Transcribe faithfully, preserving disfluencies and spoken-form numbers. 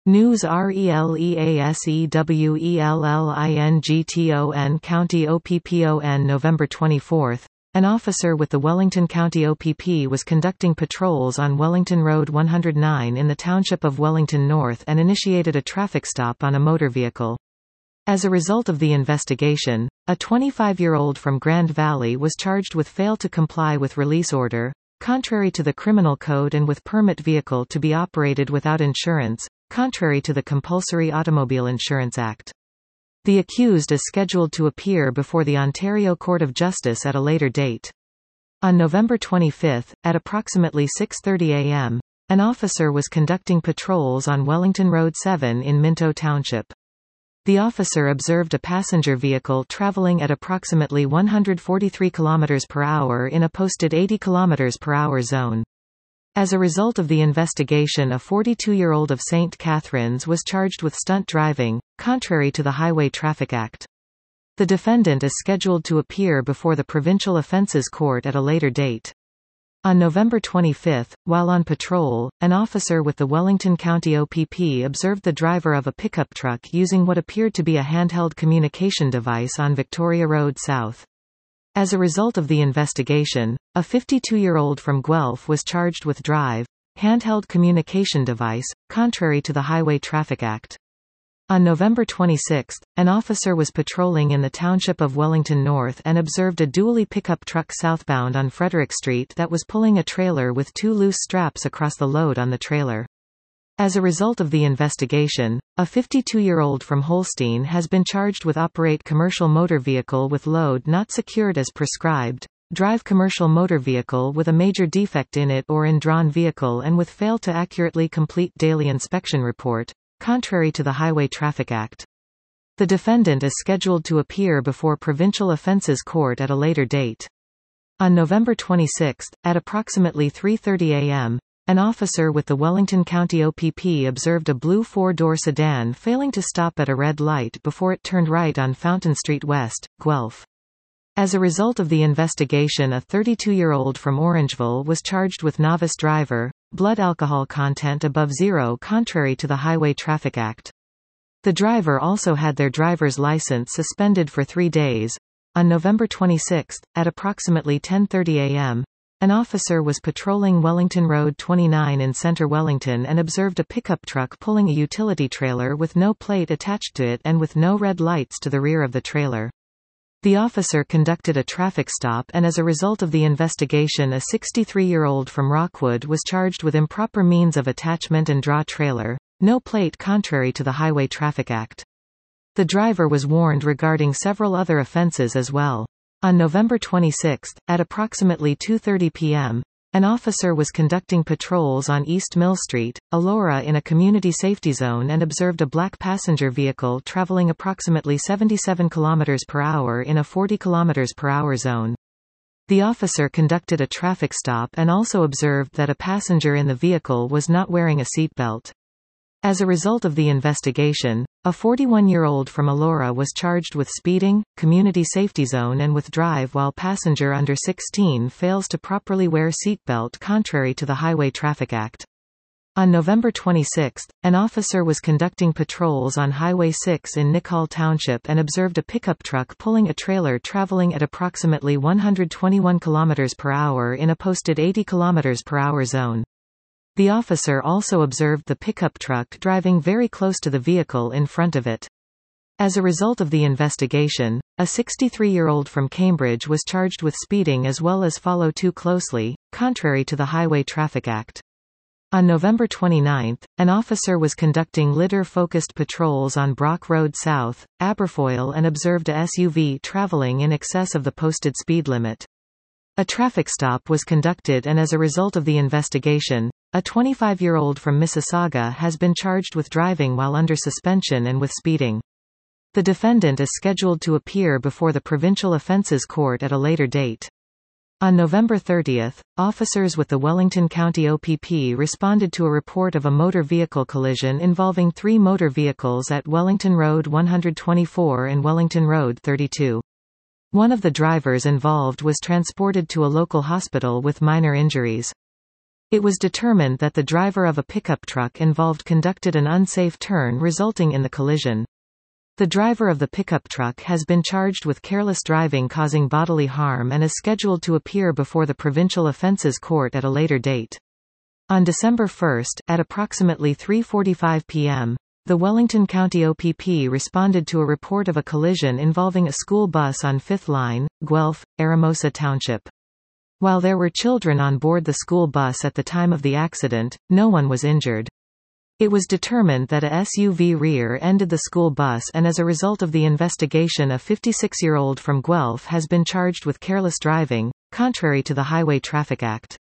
News RELEASEWELLINGTON County O P P O N November twenty-fourth. An officer with the Wellington County O P P was conducting patrols on Wellington Road one hundred nine in the township of Wellington North and initiated a traffic stop on a motor vehicle. As a result of the investigation, a twenty-five-year-old from Grand Valley was charged with fail to comply with release order, contrary to the criminal code, and with permit vehicle to be operated without insurance, contrary to the Compulsory Automobile Insurance Act. The accused is scheduled to appear before the Ontario Court of Justice at a later date. On November twenty-fifth, at approximately six thirty a m, an officer was conducting patrols on Wellington Road seven in Minto Township. The officer observed a passenger vehicle traveling at approximately one hundred forty-three kilometers per hour in a posted eighty kilometers per hour zone. As a result of the investigation, a forty-two-year-old of Saint Catharines was charged with stunt driving, contrary to the Highway Traffic Act. The defendant is scheduled to appear before the Provincial Offences Court at a later date. On November twenty-fifth, while on patrol, an officer with the Wellington County O P P observed the driver of a pickup truck using what appeared to be a handheld communication device on Victoria Road South. As a result of the investigation, a fifty-two-year-old from Guelph was charged with drive, handheld communication device, contrary to the Highway Traffic Act. On November twenty-sixth, an officer was patrolling in the township of Wellington North and observed a dually pickup truck southbound on Frederick Street that was pulling a trailer with two loose straps across the load on the trailer. As a result of the investigation, a fifty-two-year-old from Holstein has been charged with operate commercial motor vehicle with load not secured as prescribed, drive commercial motor vehicle with a major defect in it or in drawn vehicle, and with fail to accurately complete daily inspection report, contrary to the Highway Traffic Act. The defendant is scheduled to appear before Provincial Offences Court at a later date. On November twenty-sixth, at approximately three thirty a m, an officer with the Wellington County O P P observed a blue four-door sedan failing to stop at a red light before it turned right on Fountain Street West, Guelph. As a result of the investigation, a thirty-two-year-old from Orangeville was charged with novice driver, blood alcohol content above zero contrary to the Highway Traffic Act. The driver also had their driver's license suspended for three days. On November twenty-sixth, at approximately ten thirty a m, an officer was patrolling Wellington Road twenty-nine in Centre Wellington and observed a pickup truck pulling a utility trailer with no plate attached to it and with no red lights to the rear of the trailer. The officer conducted a traffic stop, and as a result of the investigation, a sixty-three-year-old from Rockwood was charged with improper means of attachment and draw trailer, no plate contrary to the Highway Traffic Act. The driver was warned regarding several other offences as well. On November twenty-sixth, at approximately two thirty p m, an officer was conducting patrols on East Mill Street, Elora in a community safety zone and observed a black passenger vehicle traveling approximately seventy-seven kilometers per hour in a forty kilometers per hour zone. The officer conducted a traffic stop and also observed that a passenger in the vehicle was not wearing a seatbelt. As a result of the investigation, a forty-one-year-old from Elora was charged with speeding, community safety zone, and with drive while passenger under sixteen fails to properly wear seatbelt contrary to the Highway Traffic Act. On November twenty-sixth, an officer was conducting patrols on Highway six in Nicol Township and observed a pickup truck pulling a trailer traveling at approximately one hundred twenty-one kilometers per hour in a posted eighty kilometers per hour zone. The officer also observed the pickup truck driving very close to the vehicle in front of it. As a result of the investigation, a sixty-three-year-old from Cambridge was charged with speeding as well as follow too closely, contrary to the Highway Traffic Act. On November twenty-ninth, an officer was conducting litter-focused patrols on Brock Road South, Aberfoyle, and observed a S U V traveling in excess of the posted speed limit. A traffic stop was conducted, and as a result of the investigation, a twenty-five-year-old from Mississauga has been charged with driving while under suspension and with speeding. The defendant is scheduled to appear before the Provincial Offences Court at a later date. On November thirtieth, officers with the Wellington County O P P responded to a report of a motor vehicle collision involving three motor vehicles at Wellington Road one hundred twenty-four and Wellington Road thirty-two. One of the drivers involved was transported to a local hospital with minor injuries. It was determined that the driver of a pickup truck involved conducted an unsafe turn resulting in the collision. The driver of the pickup truck has been charged with careless driving causing bodily harm and is scheduled to appear before the Provincial Offences Court at a later date. On December first, at approximately three forty-five p m, the Wellington County O P P responded to a report of a collision involving a school bus on Fifth Line, Guelph, Aramosa Township. While there were children on board the school bus at the time of the accident, no one was injured. It was determined that a S U V rear-ended the school bus, and as a result of the investigation a fifty-six-year-old from Guelph has been charged with careless driving, contrary to the Highway Traffic Act.